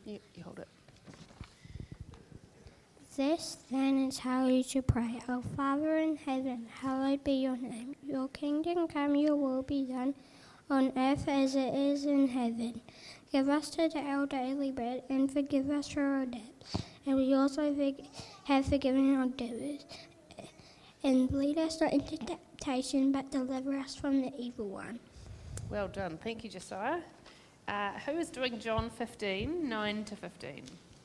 You hold it. This then is how you should pray. Our Father in heaven, hallowed be your name. Your kingdom come, your will be done, on earth as it is in heaven. Give us today our daily bread, and forgive us for our debts. And we also have forgiven our debtors. And lead us not into temptation, but deliver us from the evil one. Well done. Thank you, Josiah. Who is doing John 15, 9 to 15?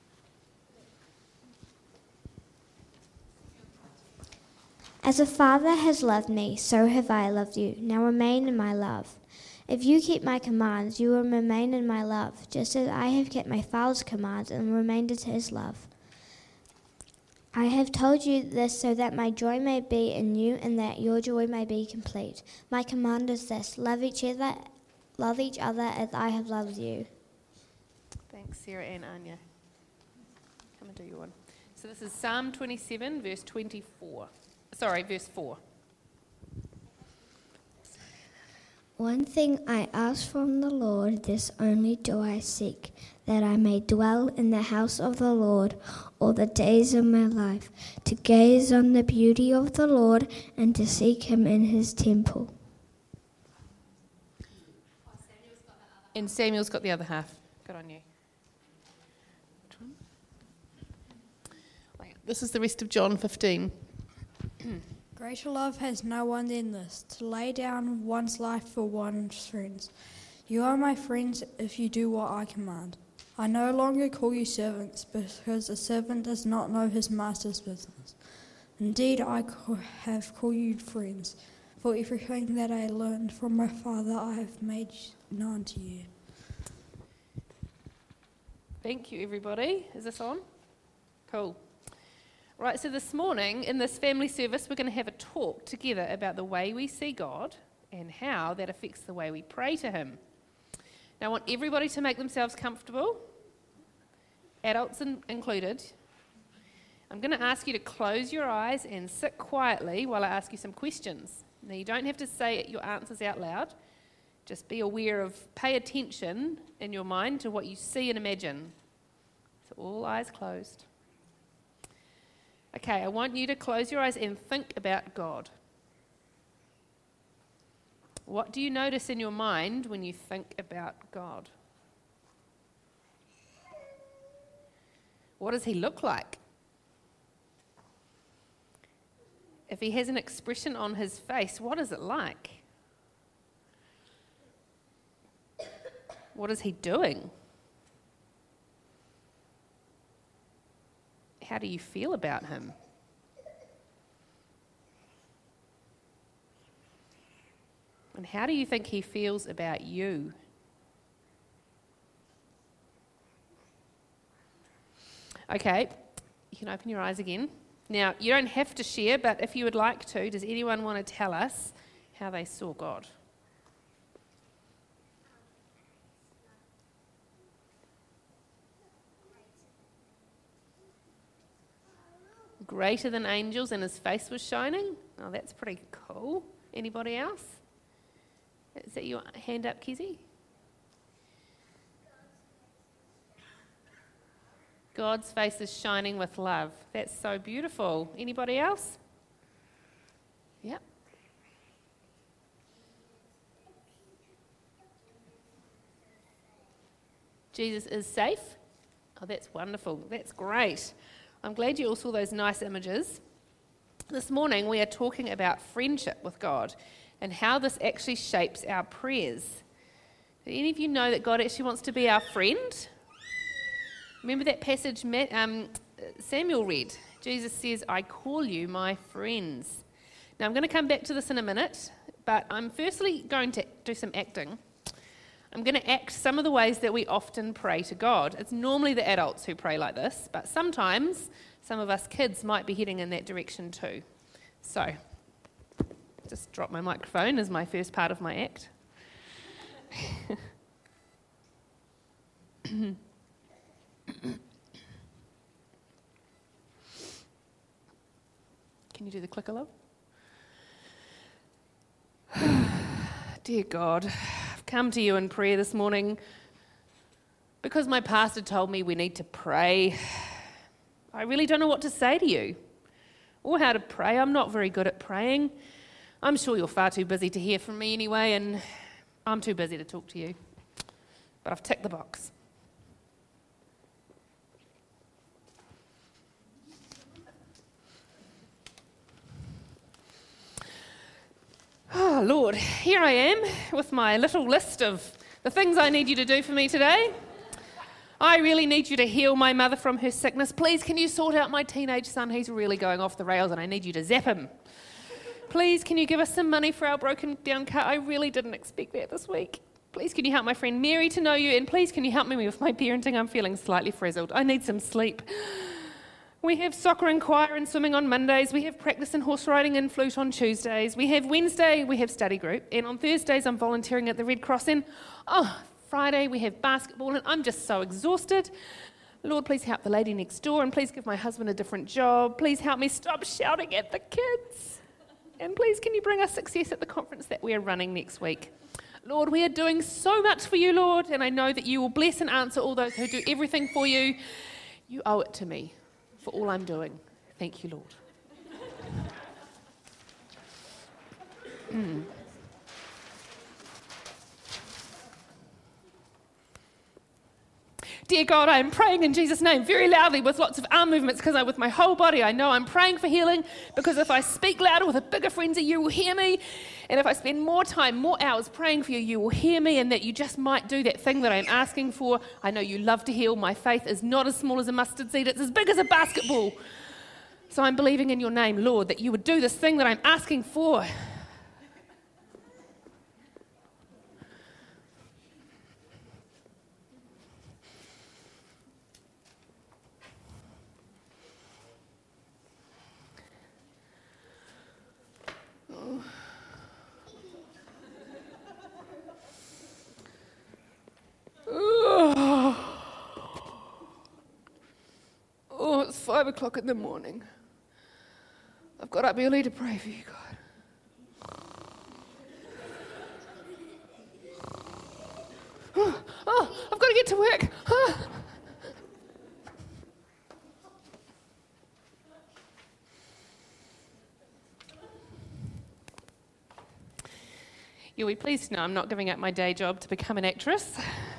As the Father has loved me, so have I loved you. Now remain in my love. If you keep my commands, you will remain in my love, just as I have kept my Father's commands and remained in his love. I have told you this so that my joy may be in you and that your joy may be complete. My command is this: love each other as I have loved you. Thanks, Sarah and Anya. Come and do your one. So this is Psalm 27, verse 4. One thing I ask from the Lord, this only do I seek, that I may dwell in the house of the Lord all the days of my life, to gaze on the beauty of the Lord and to seek him in his temple. And Samuel's got the other half. Good on you. Which one? This is the rest of John 15. Greater love has no one than this, to lay down one's life for one's friends. You are my friends if you do what I command. I no longer call you servants, because a servant does not know his master's business. Indeed, I have called you friends, for everything that I learned from my Father I have made known to you. Thank you, everybody. Is this on? Cool. Right, so this morning in this family service, we're going to have a talk together about the way we see God and how that affects the way we pray to him. Now, I want everybody to make themselves comfortable, adults included. I'm going to ask you to close your eyes and sit quietly while I ask you some questions. Now, you don't have to say your answers out loud. Just be aware of, pay attention in your mind to what you see and imagine. So all eyes closed. Okay, I want you to close your eyes and think about God. What do you notice in your mind when you think about God? What does he look like? If he has an expression on his face, what is it like? What is he doing? How do you feel about him? And how do you think he feels about you? Okay, you can open your eyes again. Now, you don't have to share, but if you would like to, does anyone want to tell us how they saw God? Greater than angels, and his face was shining? Oh, that's pretty cool. Anybody else? Is that your hand up, Kizzy? God's face is shining with love. That's so beautiful. Anybody else? Yep. Jesus is safe? Oh, that's wonderful. That's great. I'm glad you all saw those nice images. This morning we are talking about friendship with God and how this actually shapes our prayers. Do any of you know that God actually wants to be our friend? Remember that passage Samuel read? Jesus says, I call you my friends. Now I'm going to come back to this in a minute, but I'm firstly going to do some acting. I'm going to act some of the ways that we often pray to God. It's normally the adults who pray like this, but sometimes some of us kids might be heading in that direction too. So, just drop my microphone as my first part of my act. Can you do the clicker, love? Dear God, I've come to you in prayer this morning Because my pastor told me we need to pray, I really don't know what to say to you or how to pray. I'm not very good at praying. I'm sure you're far too busy to hear from me anyway, and I'm too busy to talk to you. But I've ticked the box. Oh, Lord, here I am with my little list of the things I need you to do for me today. I really need you to heal my mother from her sickness. Please, can you sort out my teenage son? He's really going off the rails and I need you to zap him. Please, can you give us some money for our broken down car? I really didn't expect that this week. Please, can you help my friend Mary to know you? And please, can you help me with my parenting? I'm feeling slightly frazzled. I need some sleep. We have soccer and choir and swimming on Mondays. We have practice and horse riding and flute on Tuesdays. We have Wednesday, we have study group. And on Thursdays, I'm volunteering at the Red Cross. And Friday, we have basketball. And I'm just so exhausted. Lord, please help the lady next door. And please give my husband a different job. Please help me stop shouting at the kids. And please, can you bring us success at the conference that we are running next week? Lord, we are doing so much for you, Lord, and I know that you will bless and answer all those who do everything for you. You owe it to me for all I'm doing. Thank you, Lord. Dear God, I am praying in Jesus' name very loudly with lots of arm movements because with my whole body I know I'm praying for healing, because if I speak louder with a bigger frenzy, you will hear me. And if I spend more time, more hours praying for you, you will hear me, and that you just might do that thing that I'm asking for. I know you love to heal. My faith is not as small as a mustard seed. It's as big as a basketball. So I'm believing in your name, Lord, that you would do this thing that I'm asking for. Oh, it's 5 o'clock in the morning. I've got up early to pray for you, God. I've got to get to work. You'll be pleased to know I'm not giving up my day job to become an actress.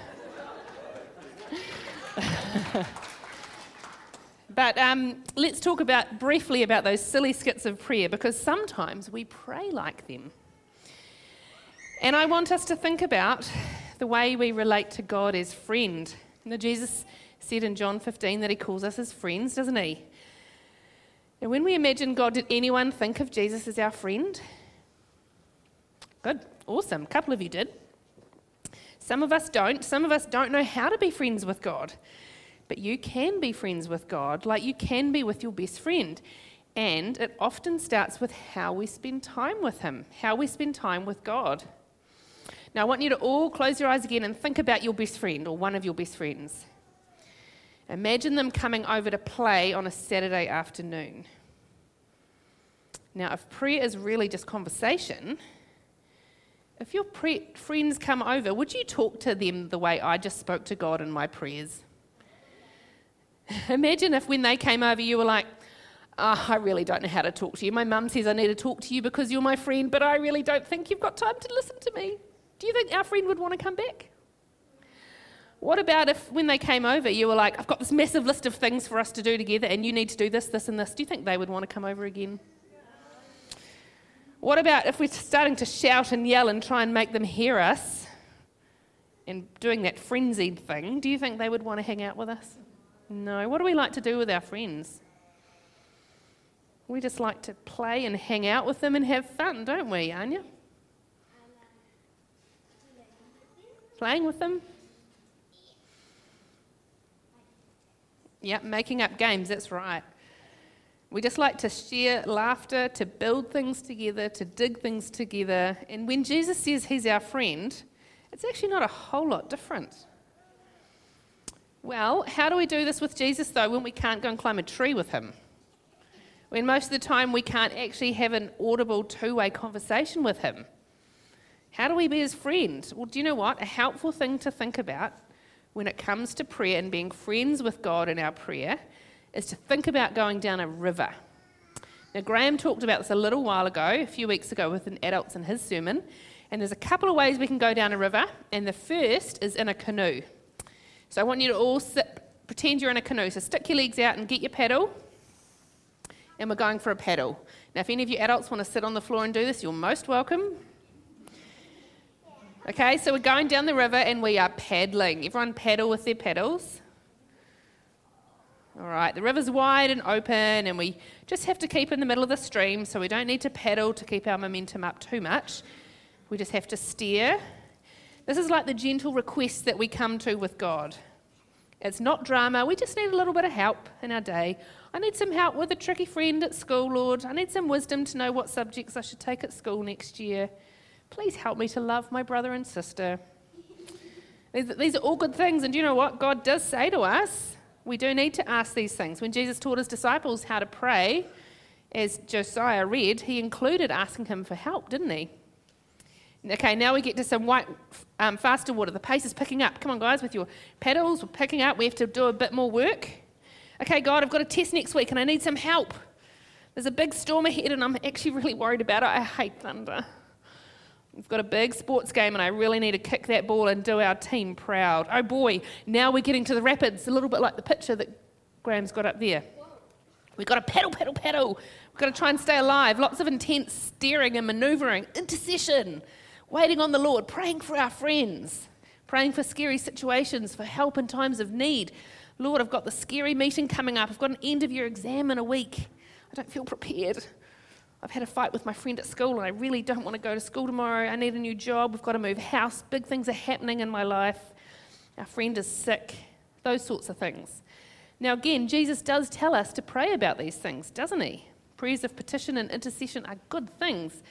But let's talk briefly about those silly skits of prayer, because sometimes we pray like them. And I want us to think about the way we relate to God as friend. You know, Jesus said in John 15 that he calls us his friends, doesn't he? And when we imagine God, did anyone think of Jesus as our friend? Good, awesome. A couple of you did. Some of us don't. Some of us don't know how to be friends with God. But you can be friends with God like you can be with your best friend. And it often starts with how we spend time with him, how we spend time with God. Now, I want you to all close your eyes again and think about your best friend or one of your best friends. Imagine them coming over to play on a Saturday afternoon. Now, if prayer is really just conversation, if your friends come over, would you talk to them the way I just spoke to God in my prayers? Imagine if when they came over you were like, I really don't know how to talk to you. My mum says I need to talk to you because you're my friend, but I really don't think you've got time to listen to me. Do you think our friend would want to come back? What about if when they came over you were like, I've got this massive list of things for us to do together and you need to do this, this and this. Do you think they would want to come over again? What about if we're starting to shout and yell and try and make them hear us and doing that frenzied thing? Do you think they would want to hang out with us? No. What do we like to do with our friends? We just like to play and hang out with them and have fun, don't we, Anya? Playing with them? Yep, making up games, that's right. We just like to share laughter, to build things together, to dig things together. And when Jesus says he's our friend, it's actually not a whole lot different. Well, how do we do this with Jesus, though, when we can't go and climb a tree with him? When most of the time we can't actually have an audible two-way conversation with him? How do we be his friend? Well, do you know what? A helpful thing to think about when it comes to prayer and being friends with God in our prayer is to think about going down a river. Now, Graham talked about this a little while ago, a few weeks ago, with the adults in his sermon. And there's a couple of ways we can go down a river. And the first is in a canoe. So I want you to all pretend you're in a canoe. So stick your legs out and get your paddle. And we're going for a paddle. Now, if any of you adults want to sit on the floor and do this, you're most welcome. Okay, so we're going down the river and we are paddling. Everyone paddle with their paddles. All right, the river's wide and open, and we just have to keep in the middle of the stream, so we don't need to paddle to keep our momentum up too much. We just have to steer. This is like the gentle request that we come to with God. It's not drama. We just need a little bit of help in our day. I need some help with a tricky friend at school, Lord. I need some wisdom to know what subjects I should take at school next year. Please help me to love my brother and sister. These are all good things, and do you know what? God does say to us, we do need to ask these things. When Jesus taught his disciples how to pray, as Josiah read, he included asking him for help, didn't he? Okay, now we get to some faster water. The pace is picking up. Come on, guys, with your paddles. We're picking up. We have to do a bit more work. Okay, God, I've got a test next week and I need some help. There's a big storm ahead and I'm actually really worried about it. I hate thunder. We've got a big sports game and I really need to kick that ball and do our team proud. Oh boy, now we're getting to the rapids, a little bit like the picture that Graham's got up there. We've got to paddle. We've got to try and stay alive. Lots of intense steering and manoeuvring, intercession, waiting on the Lord, praying for our friends, praying for scary situations, for help in times of need. Lord, I've got the scary meeting coming up. I've got an end of year exam in a week. I don't feel prepared. I've had a fight with my friend at school and I really don't want to go to school tomorrow. I need a new job. We've got to move house. Big things are happening in my life. Our friend is sick. Those sorts of things. Now again, Jesus does tell us to pray about these things, doesn't he? Prayers of petition and intercession are good things.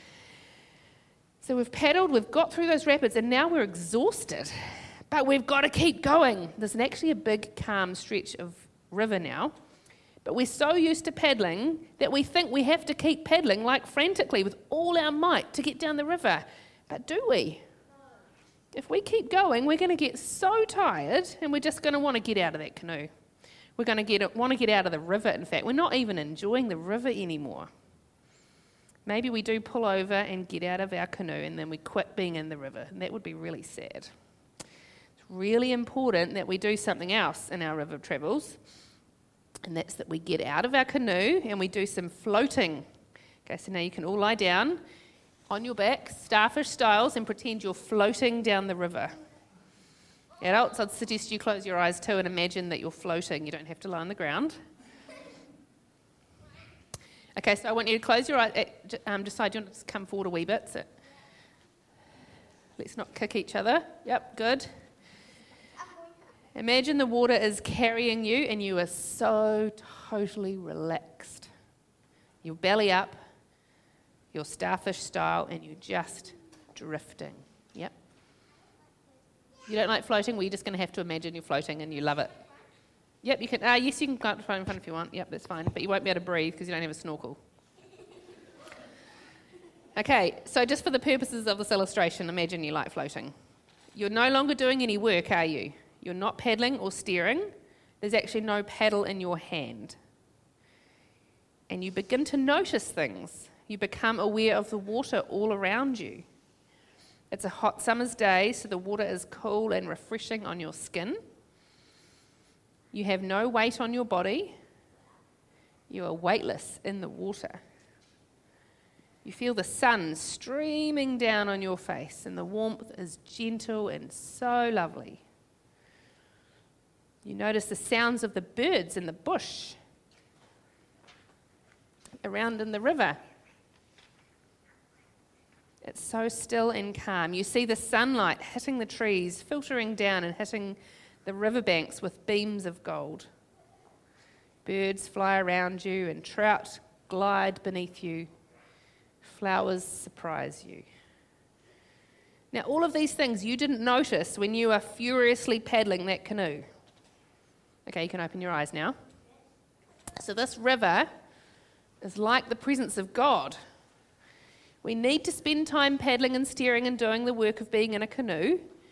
So we've paddled, we've got through those rapids, and now we're exhausted. But we've got to keep going. There's actually a big calm stretch of river now. But we're so used to paddling that we think we have to keep paddling like frantically with all our might to get down the river. But do we? If we keep going, we're going to get so tired and we're just going to want to get out of that canoe. We're going to want to get out of the river, in fact. We're not even enjoying the river anymore. Maybe we do pull over and get out of our canoe and then we quit being in the river. And that would be really sad. It's really important that we do something else in our river travels. And that's that we get out of our canoe and we do some floating. Okay, so now you can all lie down on your back, starfish styles, and pretend you're floating down the river. Adults, I'd suggest you close your eyes too and imagine that you're floating. You don't have to lie on the ground. Okay, so I want you to close your eyes. Decide you want to come forward a wee bit. So let's not kick each other. Yep, good. Imagine the water is carrying you and you are so totally relaxed. Your belly up, your starfish style, and you're just drifting. Yep. You don't like floating? Well, you're just going to have to imagine you're floating and you love it. Yep, you can. Yes, you can go up in front if you want. Yep, that's fine. But you won't be able to breathe because you don't have a snorkel. Okay, so just for the purposes of this illustration, imagine you like floating. You're no longer doing any work, are you? You're not paddling or steering. There's actually no paddle in your hand. And you begin to notice things. You become aware of the water all around you. It's a hot summer's day, so the water is cool and refreshing on your skin. You have no weight on your body. You are weightless in the water. You feel the sun streaming down on your face, and the warmth is gentle and so lovely. You notice the sounds of the birds in the bush around in the river. It's so still and calm. You see the sunlight hitting the trees, filtering down and hitting the riverbanks with beams of gold. Birds fly around you and trout glide beneath you. Flowers surprise you. Now, all of these things you didn't notice when you were furiously paddling that canoe. Okay, you can open your eyes now. So this river is like the presence of God. We need to spend time paddling and steering and doing the work of being in a canoe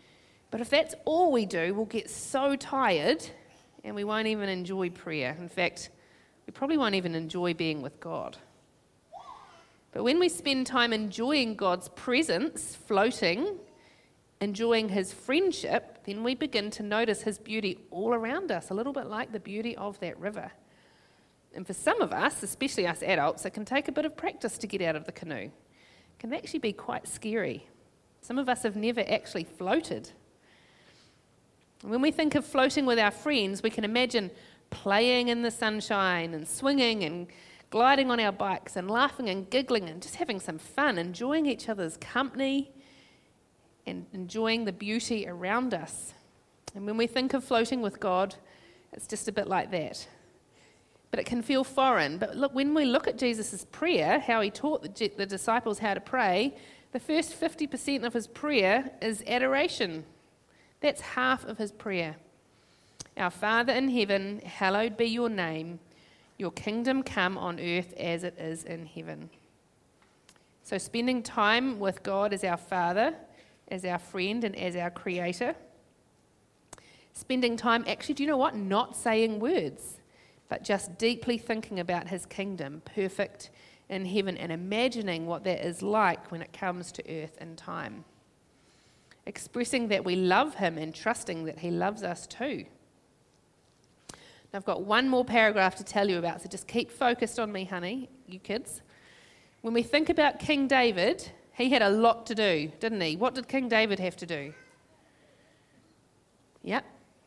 But if that's all we do, we'll get so tired and we won't even enjoy prayer. In fact, we probably won't even enjoy being with God. But when we spend time enjoying God's presence, floating, enjoying his friendship, then we begin to notice his beauty all around us, a little bit like the beauty of that river. And for some of us, especially us adults, it can take a bit of practice to get out of the canoe. It can actually be quite scary. Some of us have never actually floated. When we think of floating with our friends, we can imagine playing in the sunshine and swinging and gliding on our bikes and laughing and giggling and just having some fun, enjoying each other's company and enjoying the beauty around us. And when we think of floating with God, it's just a bit like that. But it can feel foreign. But look, when we look at Jesus' prayer, how he taught the disciples how to pray, the first 50% of his prayer is adoration. That's half of his prayer. Our Father in heaven, hallowed be your name. Your kingdom come on earth as it is in heaven. So spending time with God as our Father, as our friend, and as our Creator. Spending time, actually, do you know what? Not saying words, but just deeply thinking about his kingdom, perfect in heaven, and imagining what that is like when it comes to earth and time. Expressing that we love him and trusting that he loves us too. Now, I've got one more paragraph to tell you about, so just keep focused on me, honey, you kids. When we think about King David, he had a lot to do, didn't he? What did King David have to do? Yep.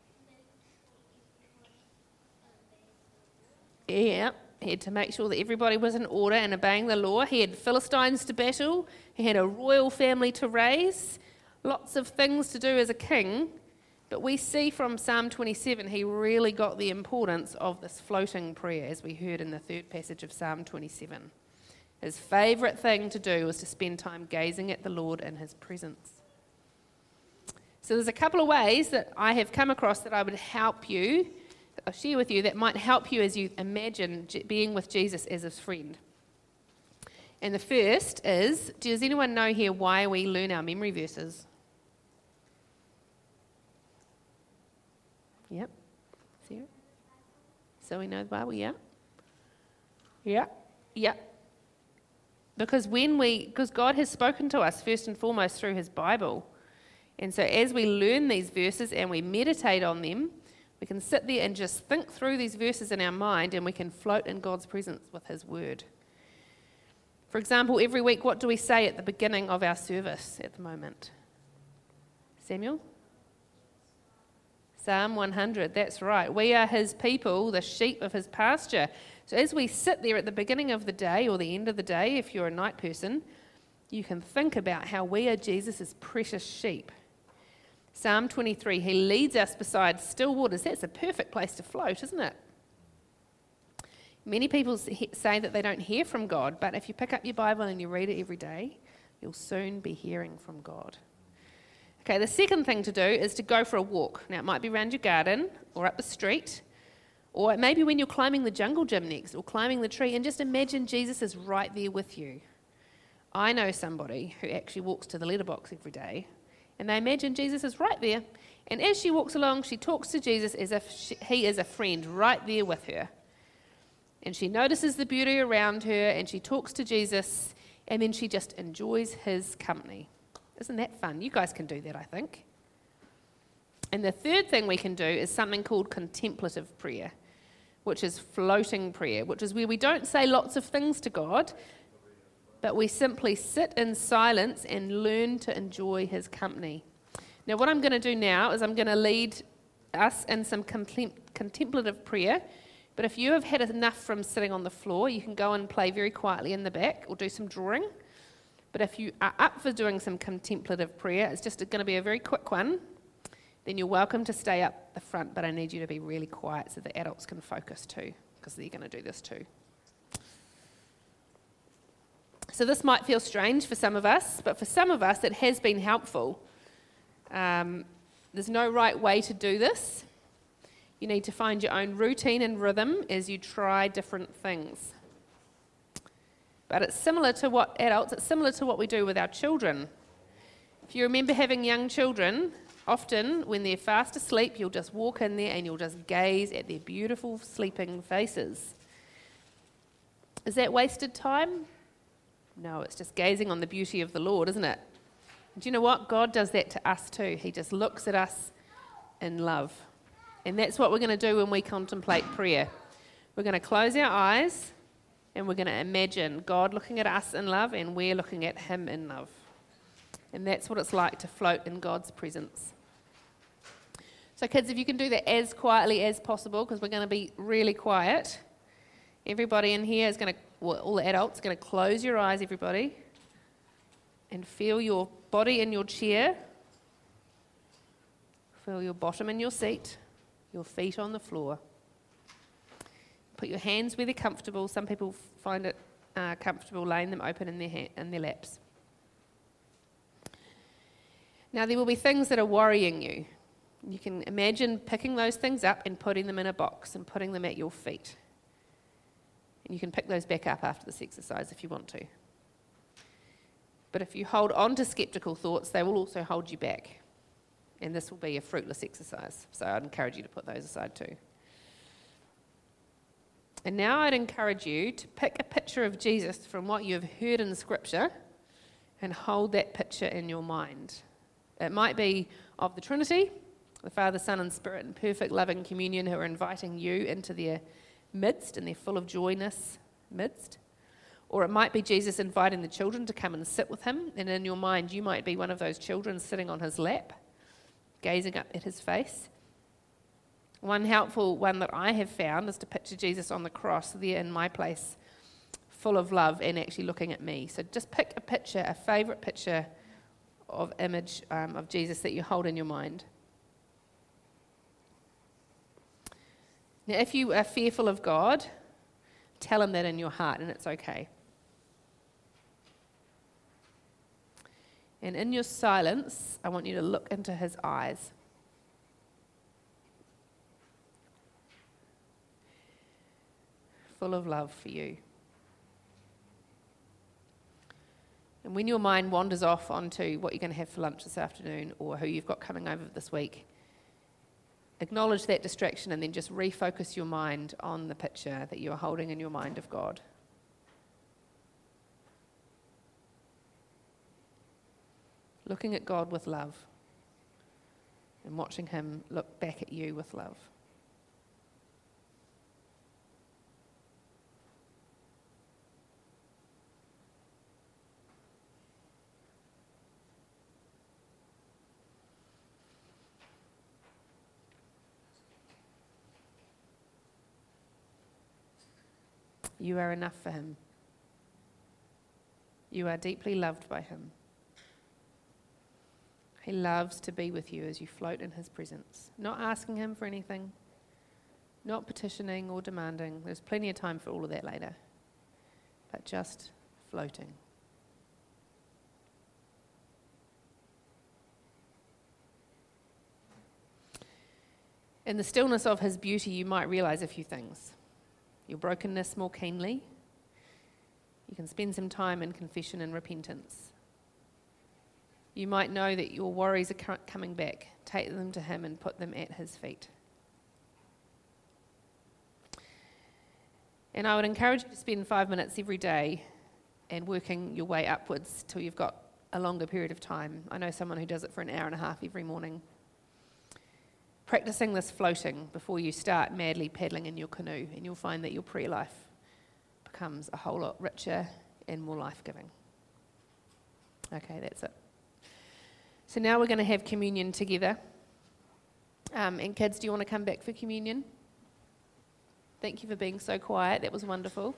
Yeah, he had to make sure that everybody was in order and obeying the law. He had Philistines to battle. He had a royal family to raise. Lots of things to do as a king. But we see from Psalm 27, he really got the importance of this floating prayer, as we heard in the third passage of Psalm 27. His favourite thing to do was to spend time gazing at the Lord in his presence. So there's a couple of ways that I have come across that I would help you, I'll share with you, that might help you as you imagine being with Jesus as his friend. And the first is, does anyone know here why we learn our memory verses? Yep. Sarah? So we know the Bible, yeah? Yeah. Yeah. Because God has spoken to us first and foremost through his Bible. And so as we learn these verses and we meditate on them, we can sit there and just think through these verses in our mind and we can float in God's presence with his word. For example, every week, what do we say at the beginning of our service at the moment? Samuel? Psalm 100, that's right. We are his people, the sheep of his pasture. So as we sit there at the beginning of the day or the end of the day, if you're a night person, you can think about how we are Jesus' precious sheep. Psalm 23, he leads us beside still waters. That's a perfect place to float, isn't it? Many people say that they don't hear from God, but if you pick up your Bible and you read it every day, you'll soon be hearing from God. Okay, the second thing to do is to go for a walk. Now, it might be around your garden or up the street, or maybe when you're climbing the jungle gym next or climbing the tree, and just imagine Jesus is right there with you. I know somebody who actually walks to the letterbox every day, and they imagine Jesus is right there, and as she walks along, she talks to Jesus as if he is a friend right there with her. And she notices the beauty around her, and she talks to Jesus, and then she just enjoys his company. Isn't that fun? You guys can do that, I think. And the third thing we can do is something called contemplative prayer, which is floating prayer, which is where we don't say lots of things to God, but we simply sit in silence and learn to enjoy his company. Now, what I'm going to do now is I'm going to lead us in some contemplative prayer, but if you have had enough from sitting on the floor, you can go and play very quietly in the back or do some drawing. But if you are up for doing some contemplative prayer, it's just going to be a very quick one, then you're welcome to stay up the front, but I need you to be really quiet so the adults can focus too, because they're going to do this too. So this might feel strange for some of us, but for some of us it has been helpful. There's no right way to do this. You need to find your own routine and rhythm as you try different things. But it's similar to what we do with our children. If you remember having young children, Often, when they're fast asleep, you'll just walk in there and you'll just gaze at their beautiful sleeping faces. Is that wasted time? No, it's just gazing on the beauty of the Lord, isn't it? Do you know what? God does that to us too. He just looks at us in love. And that's what we're going to do when we contemplate prayer. We're going to close our eyes and we're going to imagine God looking at us in love and we're looking at him in love. And that's what it's like to float in God's presence. So kids, if you can do that as quietly as possible, because we're going to be really quiet. Everybody in here is going to, well, all the adults, are going to close your eyes, everybody, and feel your body in your chair. Feel your bottom in your seat, your feet on the floor. Put your hands where they're comfortable. Some people find it comfortable laying them open in their laps. Now, there will be things that are worrying you. You can imagine picking those things up and putting them in a box and putting them at your feet. And you can pick those back up after this exercise if you want to. But if you hold on to skeptical thoughts, they will also hold you back. And this will be a fruitless exercise. So I'd encourage you to put those aside too. And now I'd encourage you to pick a picture of Jesus from what you have heard in Scripture and hold that picture in your mind. It might be of the Trinity, the Father, Son, and Spirit in perfect loving communion who are inviting you into their midst and their full of joyness midst. Or it might be Jesus inviting the children to come and sit with him, and in your mind you might be one of those children sitting on his lap, gazing up at his face. One helpful one that I have found is to picture Jesus on the cross there in my place, full of love and actually looking at me. So just pick a picture, a favourite picture of image of Jesus that you hold in your mind. Now, if you are fearful of God, tell him that in your heart, and it's okay. And in your silence, I want you to look into his eyes. Full of love for you. And when your mind wanders off onto what you're going to have for lunch this afternoon or who you've got coming over this week, acknowledge that distraction and then just refocus your mind on the picture that you are holding in your mind of God. Looking at God with love and watching him look back at you with love. You are enough for him. You are deeply loved by him. He loves to be with you as you float in his presence, not asking him for anything, not petitioning or demanding. There's plenty of time for all of that later, but just floating. In the stillness of his beauty, you might realize a few things. Your brokenness more keenly. You can spend some time in confession and repentance. You might know that your worries are coming back. Take them to him and put them at his feet. And I would encourage you to spend 5 minutes every day and working your way upwards till you've got a longer period of time. I know someone who does it for an hour and a half every morning. Practicing this floating before you start madly paddling in your canoe, and you'll find that your prayer life becomes a whole lot richer and more life-giving. Okay, that's it. So now we're going to have communion together. And kids, do you want to come back for communion? Thank you for being so quiet. That was wonderful.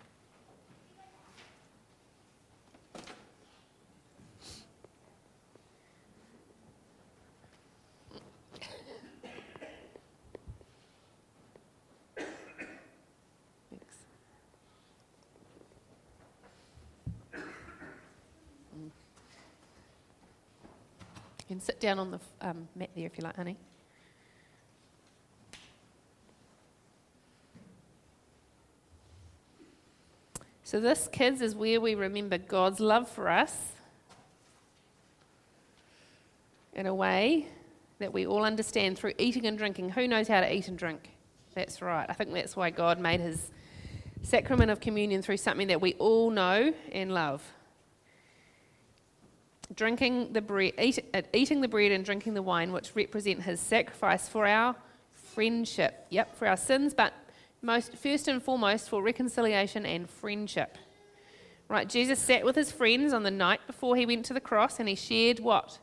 You can sit down on the mat there if you like, honey. So this, kids, is where we remember God's love for us in a way that we all understand through eating and drinking. Who knows how to eat and drink? That's right. I think that's why God made his sacrament of communion through something that we all know and love. Drinking the bread, eating the bread and drinking the wine, which represent his sacrifice for our friendship. Yep, for our sins, but first and foremost for reconciliation and friendship. Right, Jesus sat with his friends on the night before he went to the cross, and he shared what?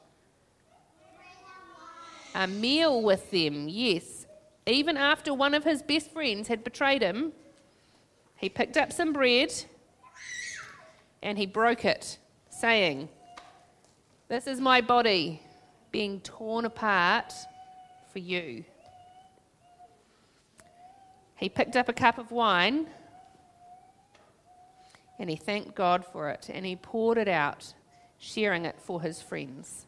A meal with them, yes. Even after one of his best friends had betrayed him, he picked up some bread and he broke it, saying, "This is my body being torn apart for you." He picked up a cup of wine and he thanked God for it, and he poured it out, sharing it for his friends.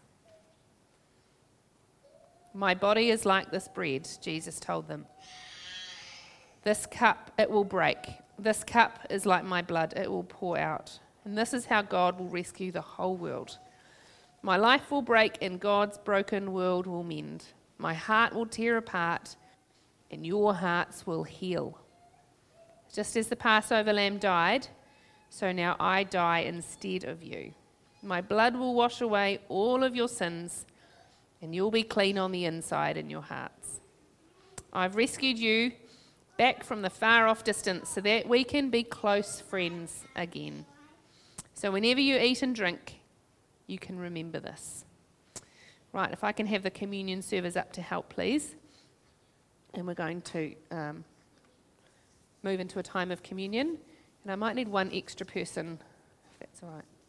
"My body is like this bread," Jesus told them. "This cup, it will break. This cup is like my blood, it will pour out. And this is how God will rescue the whole world. My life will break and God's broken world will mend. My heart will tear apart and your hearts will heal. Just as the Passover lamb died, so now I die instead of you. My blood will wash away all of your sins and you'll be clean on the inside in your hearts. I've rescued you back from the far off distance so that we can be close friends again. So whenever you eat and drink, you can remember this." Right, if I can have the communion servers up to help, please. And we're going to move into a time of communion. And I might need one extra person, if that's all right.